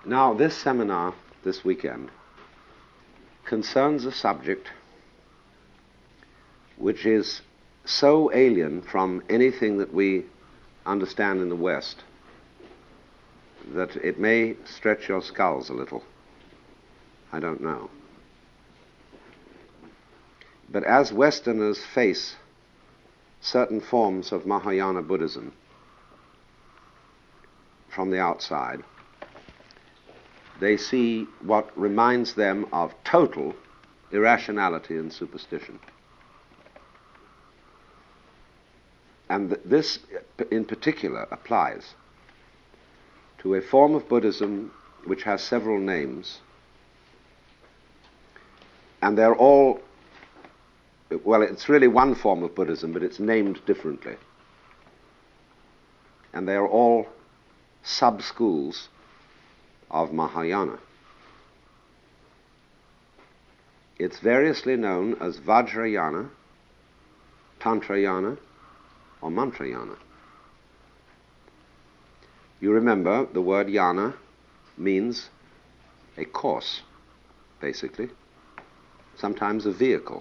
Now, this seminar this weekend concerns a subject which is so alien from anything that we understand in the West that it may stretch your skulls a little. I don't know. But as Westerners face certain forms of Mahayana Buddhism from the outside, they see what reminds them of total irrationality and superstition. And this in particular applies to a form of Buddhism which has several names, and they're all, well, it's really one form of Buddhism, but it's named differently. And they are all sub-schools of Mahayana. It's variously known as Vajrayana, Tantrayana, or Mantrayana. You remember the word yana means a course, basically, sometimes a vehicle.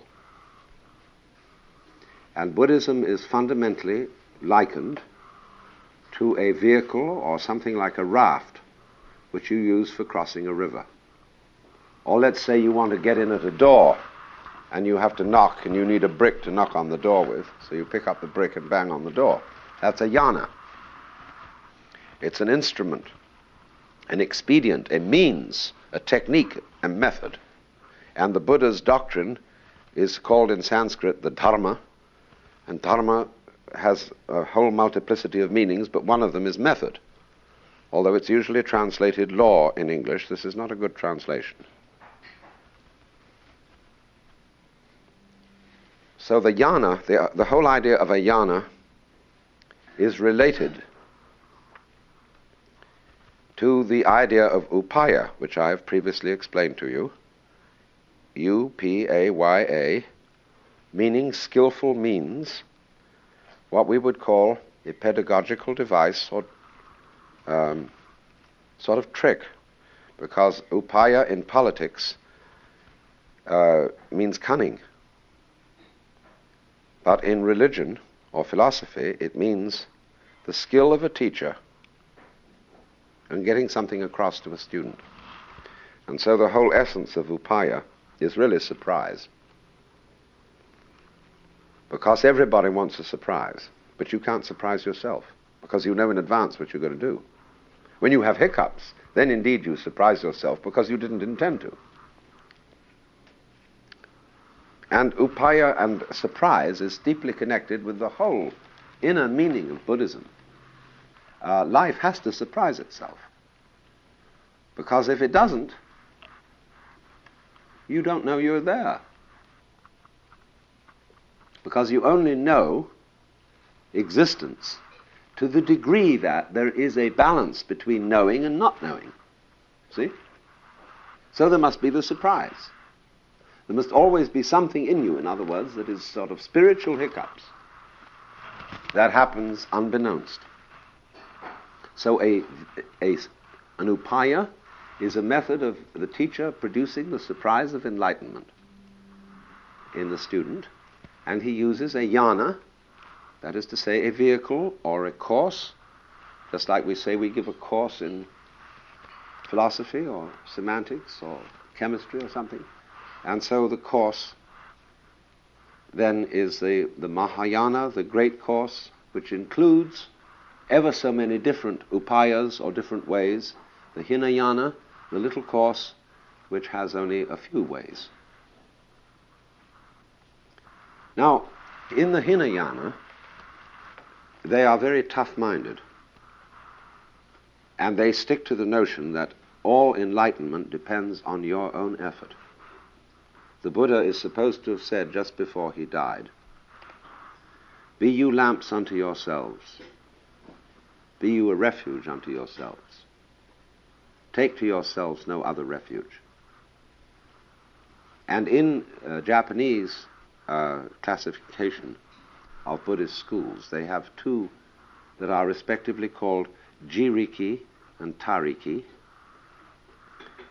And Buddhism is fundamentally likened to a vehicle or something like a raft which you use for crossing a river. Or let's say you want to get in at a door and you have to knock and you need a brick to knock on the door with, so you pick up the brick and bang on the door. That's a yana. It's an instrument, an expedient, a means, a technique, a method. And the Buddha's doctrine is called in Sanskrit the dharma, and dharma has a whole multiplicity of meanings, but one of them is method. Although it's usually translated law in English, this is not a good translation. So the yana, the whole idea of a yana is related to the idea of upaya, which I have previously explained to you. U-P-A-Y-A, meaning skillful means, what we would call a pedagogical device or sort of trick, because upaya in politics means cunning. But in religion or philosophy, it means the skill of a teacher in getting something across to a student. And so the whole essence of upaya is really surprise. Because everybody wants a surprise, but you can't surprise yourself, because you know in advance what you're going to do. When you have hiccups, then indeed you surprise yourself because you didn't intend to. And upaya and surprise is deeply connected with the whole inner meaning of Buddhism. Life has to surprise itself. Because if it doesn't, you don't know you're there. Because you only know existence to the degree that there is a balance between knowing and not knowing. See? So there must be the surprise. There must always be something in you, in other words, that is sort of spiritual hiccups. That happens unbeknownst. So an upaya is a method of the teacher producing the surprise of enlightenment in the student, and he uses a yana, that is to say a vehicle or a course, just like we say we give a course in philosophy or semantics or chemistry or something. And so the course then is the Mahayana, the great course, which includes ever so many different upayas or different ways, the Hinayana, the little course, which has only a few ways. Now, in the Hinayana, they are very tough-minded, and they stick to the notion that all enlightenment depends on your own effort. The Buddha is supposed to have said just before he died, "Be you lamps unto yourselves. Be you a refuge unto yourselves. Take to yourselves no other refuge." And in Japanese classification of Buddhist schools, they have two that are respectively called Jiriki and Tariki.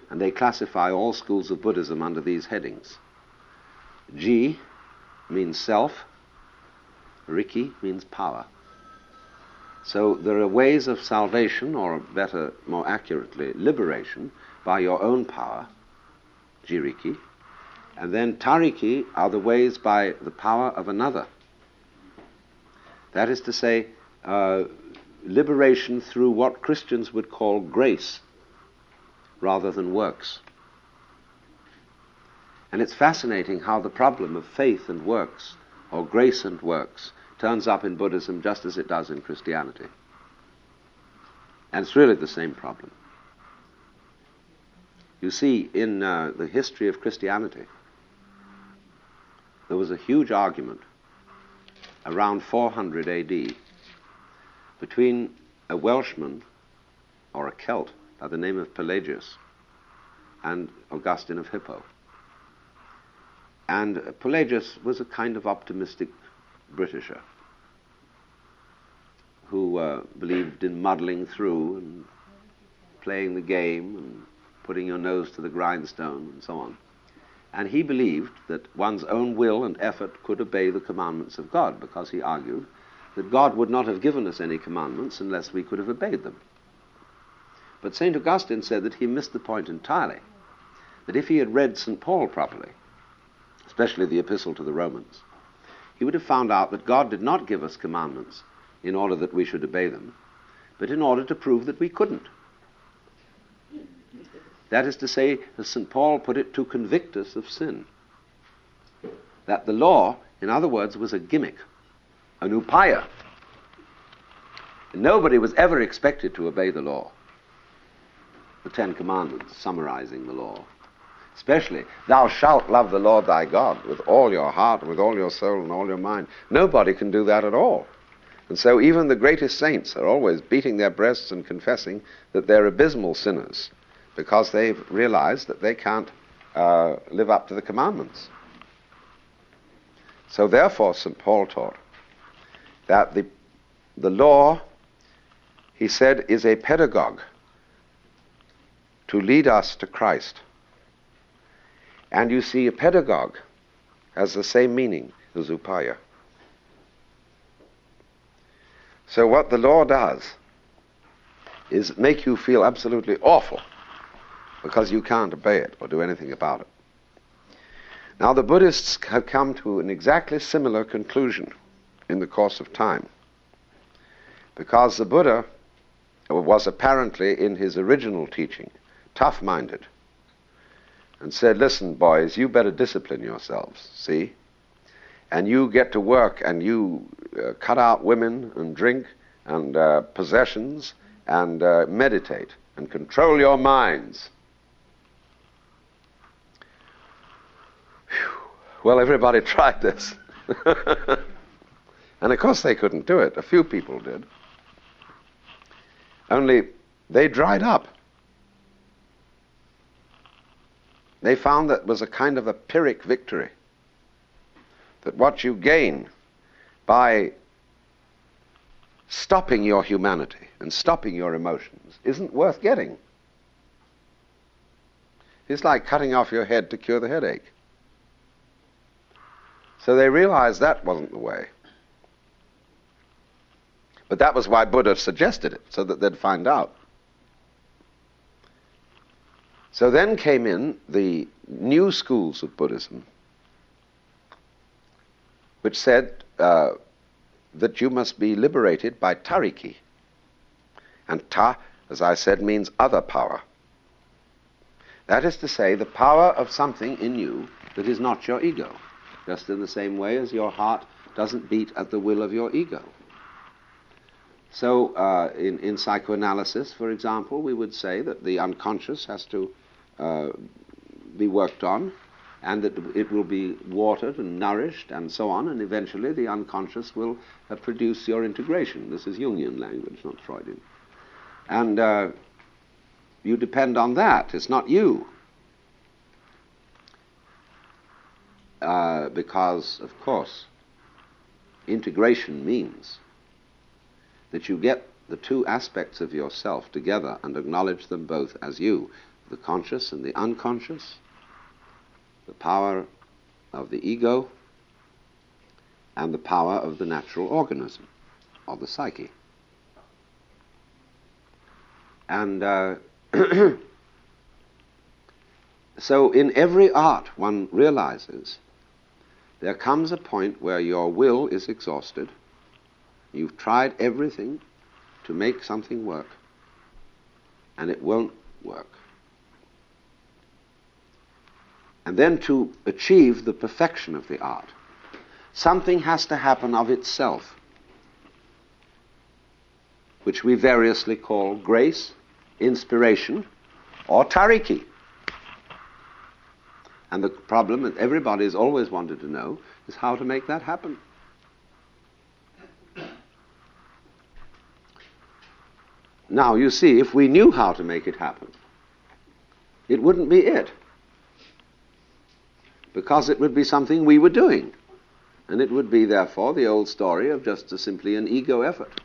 And they classify all schools of Buddhism under these headings. Ji means self, Riki means power. So there are ways of salvation, or better, more accurately, liberation, by your own power, Jiriki. And then Tariki are the ways by the power of another. That is to say, liberation through what Christians would call grace, rather than works. And it's fascinating how the problem of faith and works, or grace and works, turns up in Buddhism just as it does in Christianity. And it's really the same problem. You see, in the history of Christianity, there was a huge argument around 400 AD between a Welshman, or a Celt, by the name of Pelagius, and Augustine of Hippo. And Pelagius was a kind of optimistic Britisher who believed in muddling through and playing the game and putting your nose to the grindstone and so on. And he believed that one's own will and effort could obey the commandments of God, because he argued that God would not have given us any commandments unless we could have obeyed them. But St. Augustine said that he missed the point entirely, that if he had read St. Paul properly, especially the Epistle to the Romans, he would have found out that God did not give us commandments in order that we should obey them, but in order to prove that we couldn't. That is to say, as St. Paul put it, to convict us of sin. That the law, in other words, was a gimmick, an upaya. Nobody was ever expected to obey the law. The Ten Commandments, summarizing the law. Especially, thou shalt love the Lord thy God with all your heart, with all your soul, and all your mind. Nobody can do that at all. And so even the greatest saints are always beating their breasts and confessing that they're abysmal sinners, because they've realized that they can't live up to the commandments. So therefore, St. Paul taught that the law, he said, is a pedagogue to lead us to Christ. And you see, a pedagogue has the same meaning as upaya. So what the law does is make you feel absolutely awful because you can't obey it or do anything about it. Now the Buddhists have come to an exactly similar conclusion in the course of time, because the Buddha was apparently, in his original teaching, tough-minded, and said, listen, boys, you better discipline yourselves, see? And you get to work and you cut out women and drink and possessions and meditate and control your minds. Whew. Well, everybody tried this. And of course they couldn't do it. A few people did. Only they dried up. They found that it was a kind of a Pyrrhic victory. That what you gain by stopping your humanity and stopping your emotions isn't worth getting. It's like cutting off your head to cure the headache. So they realized that wasn't the way. But that was why Buddha suggested it, so that they'd find out. So then came in the new schools of Buddhism, which said that you must be liberated by tariki. And ta, as I said, means other power. That is to say, the power of something in you that is not your ego, just in the same way as your heart doesn't beat at the will of your ego. So in psychoanalysis, for example, we would say that the unconscious has to be worked on, and that it will be watered and nourished and so on, and eventually the unconscious will produce your integration. This is Jungian language, not Freudian. And you depend on that. It's not you. Because, of course, integration means that you get the two aspects of yourself together and acknowledge them both as you. the conscious and the unconscious, the power of the ego, and the power of the natural organism, or the psyche. And so in every art one realizes there comes a point where your will is exhausted. You've tried everything to make something work, and it won't work. And then to achieve the perfection of the art, something has to happen of itself, which we variously call grace, inspiration, or tariki. And the problem that everybody has always wanted to know is how to make that happen. Now, you see, if we knew how to make it happen, it wouldn't be it. Because it would be something we were doing. And it would be, therefore, the old story of just simply an ego effort.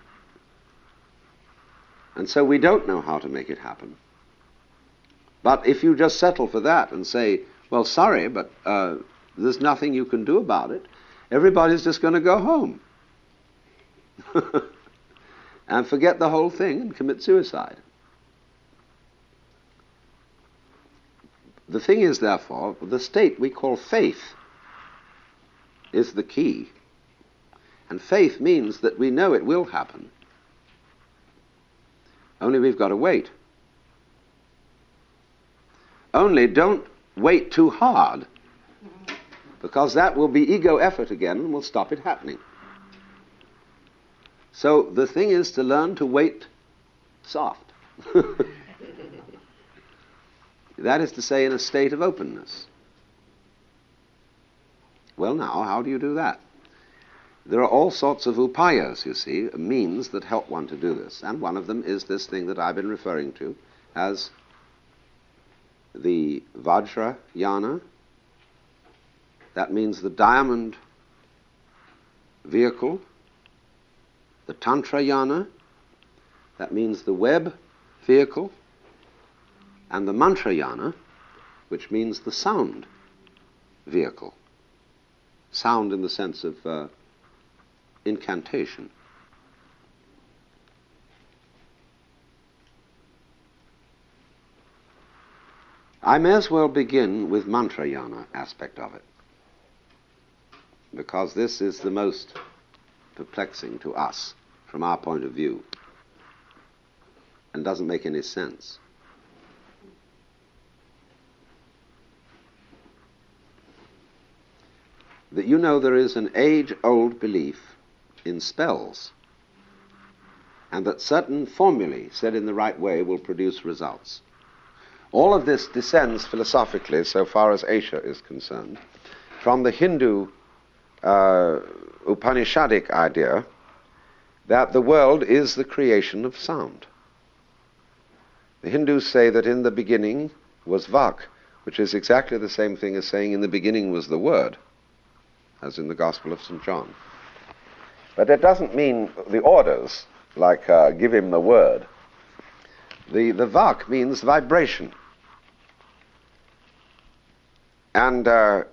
And so we don't know how to make it happen. But if you just settle for that and say, well, sorry, but there's nothing you can do about it, everybody's just going to go home. And forget the whole thing and commit suicide. The thing is, therefore, the state we call faith is the key. And faith means that we know it will happen. Only we've got to wait. Only don't wait too hard, because that will be ego effort again and will stop it happening. So the thing is to learn to wait soft. That is to say, in a state of openness. Well, now, how do you do that? There are all sorts of upayas, you see, means that help one to do this. And one of them is this thing that I've been referring to as the Vajrayana. That means the diamond vehicle. The Tantrayana. That means the web vehicle. And the Mantrayana, which means the sound vehicle. Sound in the sense of incantation. I may as well begin with Mantrayana aspect of it, because this is the most perplexing to us from our point of view and doesn't make any sense. That you know there is an age-old belief in spells, and that certain formulae said in the right way will produce results. All of this descends philosophically, so far as Asia is concerned, from the Hindu Upanishadic idea that the world is the creation of sound. The Hindus say that in the beginning was Vak, which is exactly the same thing as saying in the beginning was the Word, as in the Gospel of St. John. But that doesn't mean the orders, like give him the word. The Vak means vibration. And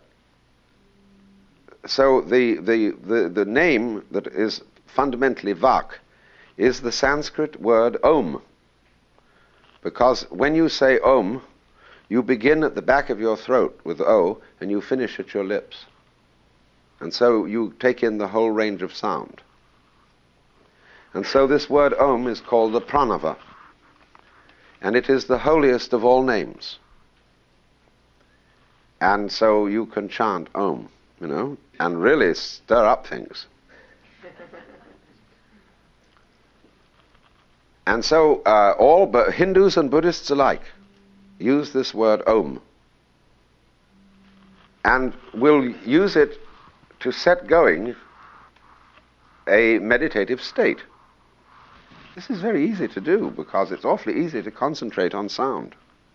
so the name that is fundamentally Vak is the Sanskrit word Om. Because when you say Om, you begin at the back of your throat with O and you finish at your lips. And so you take in the whole range of sound. And so this word Om is called the Pranava. And it is the holiest of all names. And so you can chant Om, and really stir up things. And so all but Hindus and Buddhists alike use this word Om. And will use it to set going a meditative state. This is very easy to do because it's awfully easy to concentrate on sound.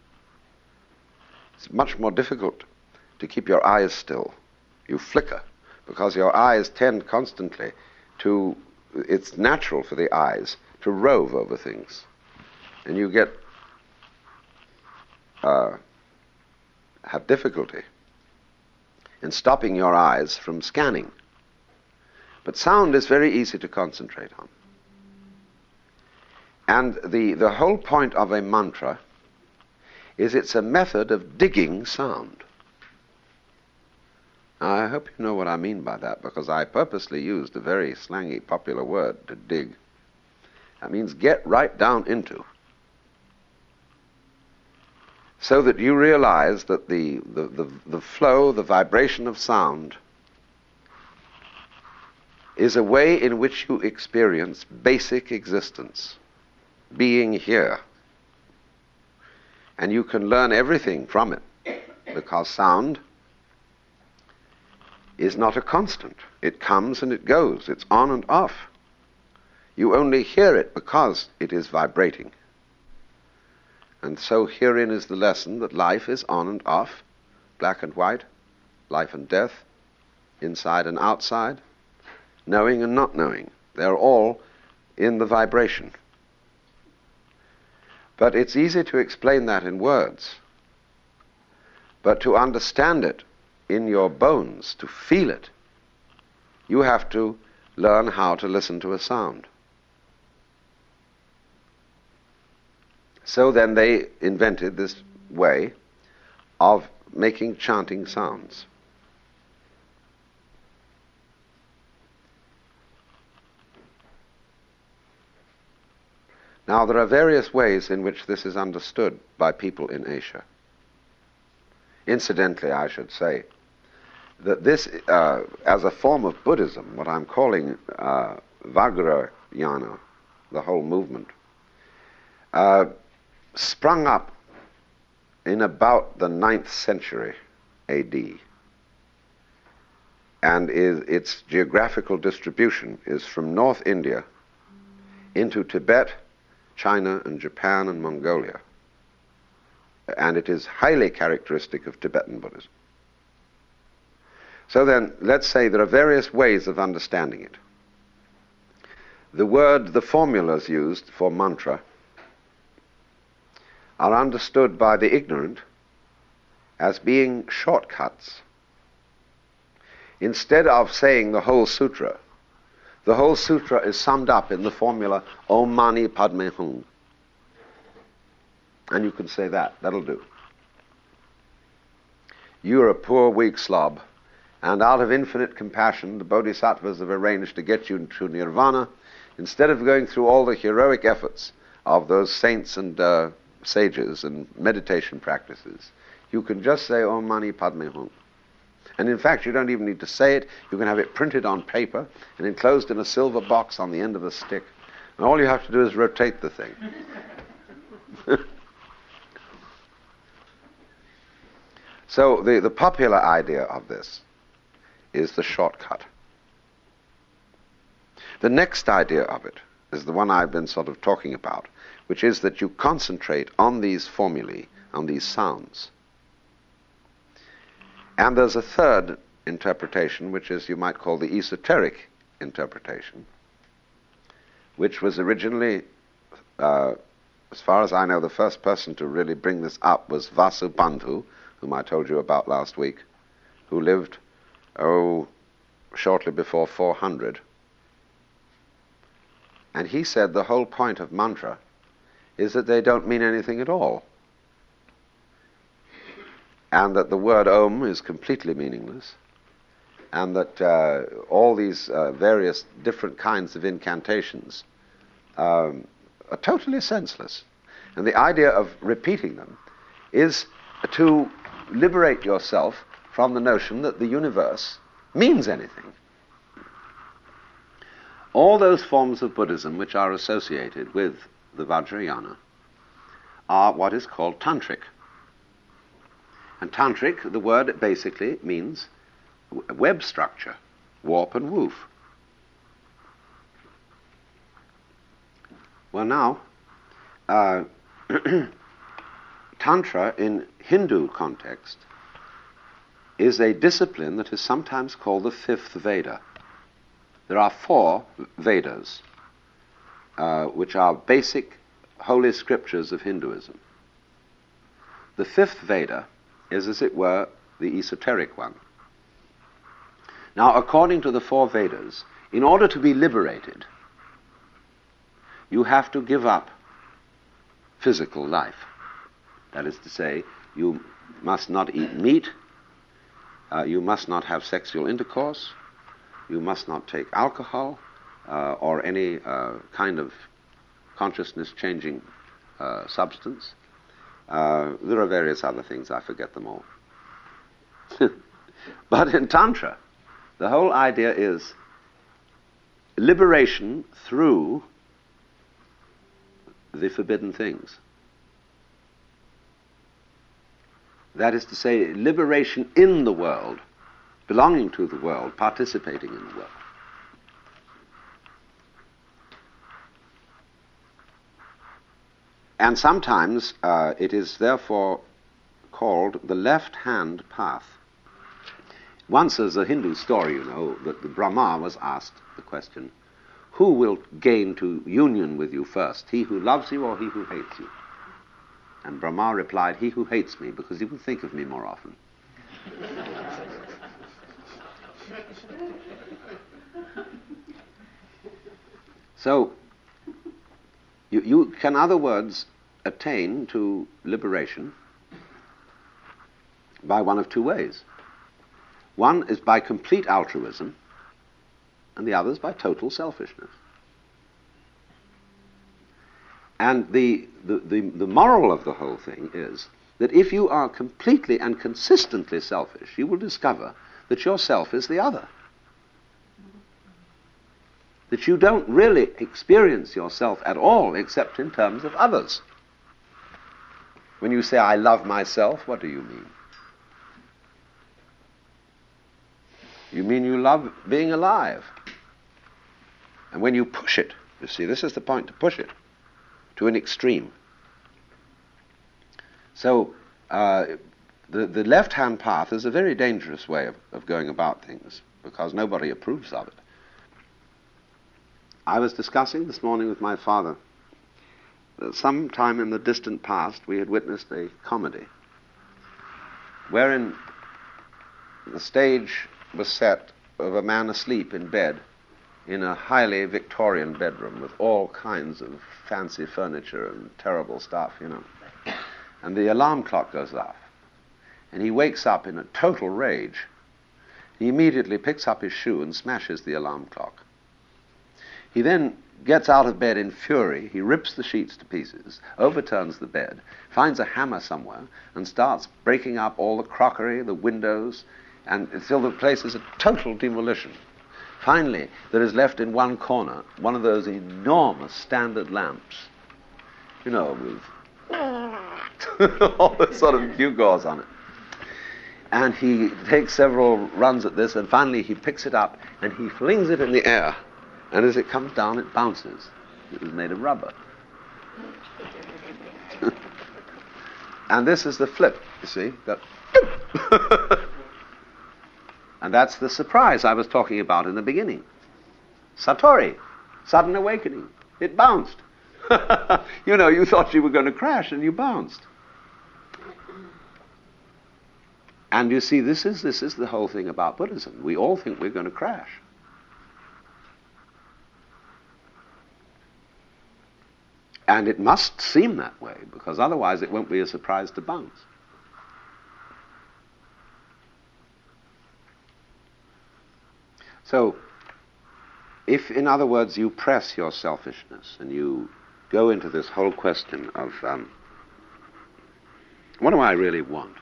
It's much more difficult to keep your eyes still. You flicker because your eyes tend constantly to, it's natural for the eyes to rove over things. And you get have difficulty in stopping your eyes from scanning. But sound is very easy to concentrate on. And the whole point of a mantra is it's a method of digging sound. Now, I hope you know what I mean by that, because I purposely used a very slangy, popular word, to dig. That means get right down into. So that you realize that the flow, the vibration of sound is a way in which you experience basic existence, being here. And you can learn everything from it, because sound is not a constant. It comes and it goes. It's on and off. You only hear it because it is vibrating. And so herein is the lesson that life is on and off, black and white, life and death, inside and outside, knowing and not knowing. They're all in the vibration. But it's easy to explain that in words. But to understand it in your bones, to feel it, you have to learn how to listen to a sound. So then they invented this way of making chanting sounds. Now, there are various ways in which this is understood by people in Asia. Incidentally, I should say that this, as a form of Buddhism, what I'm calling Vajrayana, the whole movement, sprung up in about the 9th century A.D. And its geographical distribution is from North India into Tibet, China and Japan and Mongolia. And it is highly characteristic of Tibetan Buddhism. So then, let's say there are various ways of understanding it. The formulas used for mantra are understood by the ignorant as being shortcuts. Instead of saying the whole sutra is summed up in the formula Om Mani Padme Hum. And you can say that. That'll do. You're a poor, weak slob, and out of infinite compassion, the bodhisattvas have arranged to get you to nirvana. Instead of going through all the heroic efforts of those saints and sages and meditation practices, you can just say Om Mani Padme Hum. And in fact, you don't even need to say it. You can have it printed on paper and enclosed in a silver box on the end of a stick. And all you have to do is rotate the thing. So the popular idea of this is the shortcut. The next idea of it is the one I've been sort of talking about, which is that you concentrate on these formulae, on these sounds. And there's a third interpretation, which is, you might call, the esoteric interpretation, which was originally, as far as I know, the first person to really bring this up was Vasubandhu, whom I told you about last week, who lived, shortly before 400. And he said the whole point of mantra is that they don't mean anything at all. And that the word Om is completely meaningless. And that all these various different kinds of incantations are totally senseless. And the idea of repeating them is to liberate yourself from the notion that the universe means anything. All those forms of Buddhism which are associated with the Vajrayana are what is called tantric. And tantric, the word basically means web structure, warp and woof. Well now, Tantra in Hindu context is a discipline that is sometimes called the fifth Veda. There are 4 Vedas, which are basic holy scriptures of Hinduism. The fifth Veda is, as it were, the esoteric one. Now, according to the four Vedas, in order to be liberated, you have to give up physical life. That is to say, you must not eat meat, you must not have sexual intercourse, you must not take alcohol or any kind of consciousness-changing substance. There are various other things, I forget them all. But in Tantra, the whole idea is liberation through the forbidden things. That is to say, liberation in the world, belonging to the world, participating in the world. And sometimes it is therefore called the left-hand path. Once, there's a Hindu story, you know, that the Brahma was asked the question, who will gain to union with you first, he who loves you or he who hates you? And Brahma replied, he who hates me, because he will think of me more often. So, you can, in other words, attain to liberation by one of two ways. One is by complete altruism, and the other is by total selfishness. And the moral of the whole thing is that if you are completely and consistently selfish, you will discover that yourself is the other. That you don't really experience yourself at all except in terms of others. When you say, I love myself, what do you mean? You mean you love being alive. And when you push it, you see, this is the point, to push it to an extreme. So the left-hand path is a very dangerous way of going about things, because nobody approves of it. I was discussing this morning with my father that sometime in the distant past we had witnessed a comedy wherein the stage was set of a man asleep in bed in a highly Victorian bedroom with all kinds of fancy furniture and terrible stuff, you know. And the alarm clock goes off. And he wakes up in a total rage. He immediately picks up his shoe and smashes the alarm clock. He then gets out of bed in fury. He rips the sheets to pieces, overturns the bed, finds a hammer somewhere, and starts breaking up all the crockery, the windows, and until the place is a total demolition. Finally, there is left in one corner one of those enormous standard lamps, you know, with all the sort of gewgaws on it. And he takes several runs at this, and finally he picks it up and he flings it in the air. And as it comes down, it bounces. It was made of rubber. And this is the flip, you see. And that's the surprise I was talking about in the beginning. Satori, sudden awakening. It bounced. You know, you thought you were going to crash and you bounced. And you see, this is the whole thing about Buddhism. We all think we're going to crash. And it must seem that way, because otherwise it won't be a surprise to bounce. So, if, in other words, you press your selfishness and you go into this whole question of what do I really want?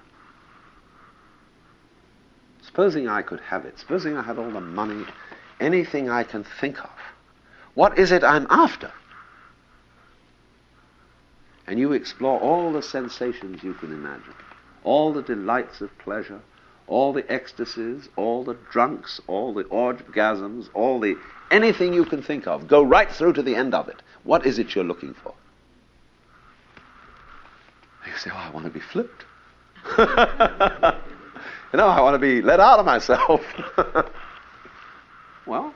Supposing I could have it, supposing I had all the money, anything I can think of, what is it I'm after? And you explore all the sensations you can imagine, all the delights of pleasure, all the ecstasies, all the drunks, all the orgasms, anything you can think of. Go right through to the end of it. What is it you're looking for? You say, I want to be flipped. You know, I want to be let out of myself. Well,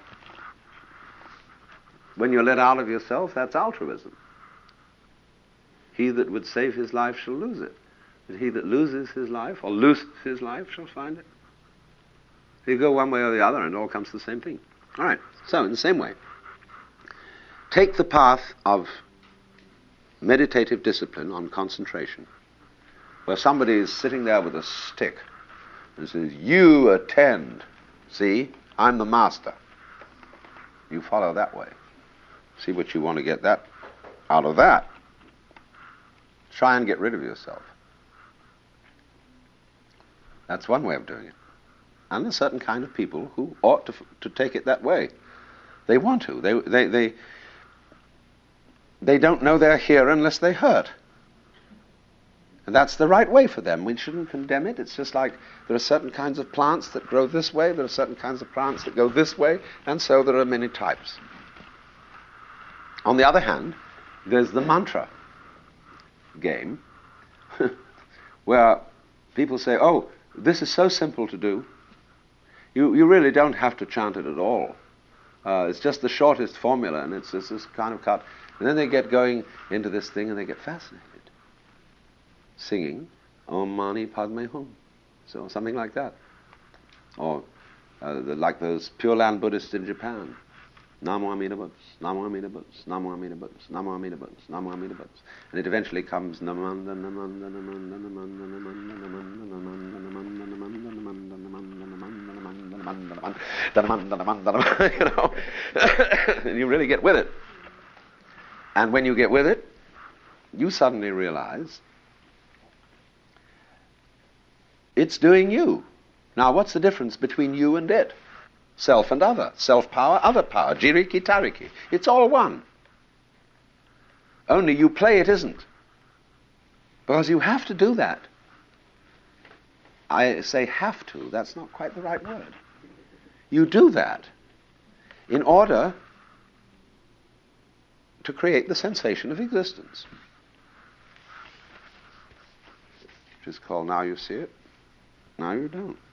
when you're let out of yourself, that's altruism. He that would save his life shall lose it. But he that loses his life, or looses his life, shall find it. You go one way or the other, and it all comes to the same thing. All right, so in the same way, take the path of meditative discipline on concentration, where somebody is sitting there with a stick and says, you attend. See, I'm the master. You follow that way. See what you want to get that out of that. Try and get rid of yourself. That's one way of doing it. And there's certain kind of people who ought to take it that way. They want to. They don't know they're here unless they hurt. And that's the right way for them. We shouldn't condemn it. It's just like there are certain kinds of plants that grow this way, there are certain kinds of plants that go this way, and so there are many types. On the other hand, there's the mantra game, where people say, oh, this is so simple to do. You really don't have to chant it at all. It's just the shortest formula, and it's this kind of cut. And then they get going into this thing, and they get fascinated. Singing Om Mani Padme Hum. So something like that. Or like those Pure Land Buddhists in Japan. Namo Amida Butts, Namo Amida Butts, Namo Amida Butts, Namo Amida Butts, Namo Amida Butts. And it eventually comes Namanda Namanda Namanda Namanda Namanda Namanda Namanda Namanda Namanda Namanda, you know. And you really get with it. And when you get with it, you suddenly realize it's doing you. Now, what's the difference between you and it? Self and other. Self-power, other power. Jiriki, tariki. It's all one. Only you play it isn't. Because you have to do that. I say have to. That's not quite the right word. You do that in order to create the sensation of existence, which is called now you see it, now you don't.